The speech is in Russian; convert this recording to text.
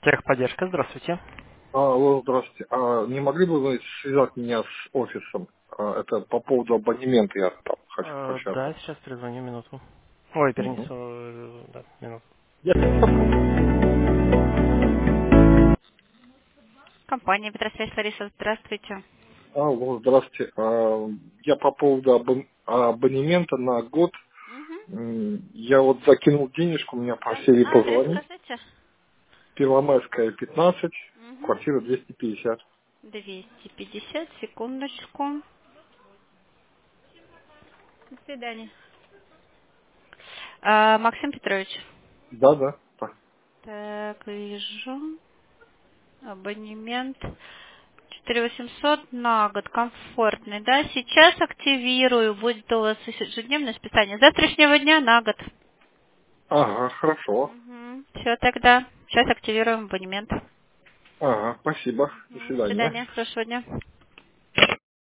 Техподдержка, здравствуйте. Алло, здравствуйте. Не могли бы вы связать меня с офисом? Это по поводу абонемента я там хочу пообщаться. Да, сейчас перезвоню минуту. Ой, перенесу, Мгм. да, минуту. Компания Петросвязь, Лариса, здравствуйте. Алло, здравствуйте. Я по поводу абонемента на год. Мгм. Я вот закинул денежку, меня просили Адрес позвонить. скажите. Первомайская, 15, Угу. квартира 250. 250, секундочку. До свидания. Максим Петрович. Да, да. Так. Так, вижу. Абонемент 4800 на год, комфортный, да? Сейчас активирую, будет у вас ежедневное списание. С завтрашнего дня на год. Ага, хорошо. Все тогда. Сейчас активируем абонемент. Ага, спасибо. До До свидания. свидания, хорошего дня.